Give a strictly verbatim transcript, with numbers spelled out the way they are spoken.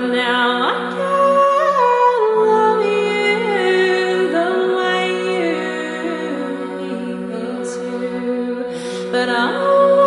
now I can't love you the way you need me to, but I